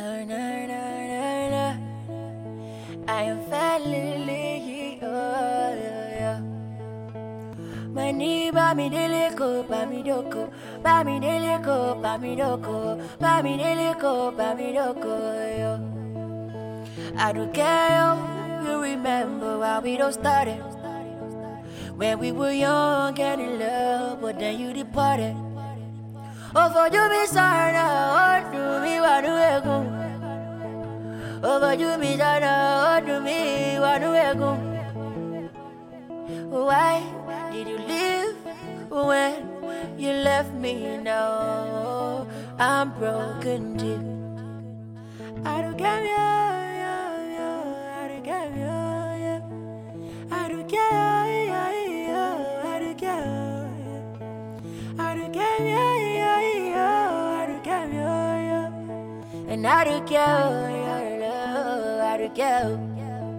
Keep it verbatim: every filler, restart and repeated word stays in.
Na, na, na, na, na. I am family, oh, yeah, yeah. Mani ba mi dele ko, ba mi doko, ba mi dele ko, ba mi doko, ba mi dele ko, ba mi doko, yo. I don't care, yo. You remember how we don't started when we were young and in love, but then you departed. Oh, for you be sorry, oh, do me what do you go? Oh, for you be sorry, oh, do me what do you go? Why did you leave when you left me now? I'm broken deep. I don't care, yeah, yeah, yeah. I don't care, yeah, yeah. I don't care, yeah, yeah. I don't care, yeah. I don't care, yeah, yeah, yeah. I don't care, yeah, yeah. And I don't care, yeah, yeah. I don't care.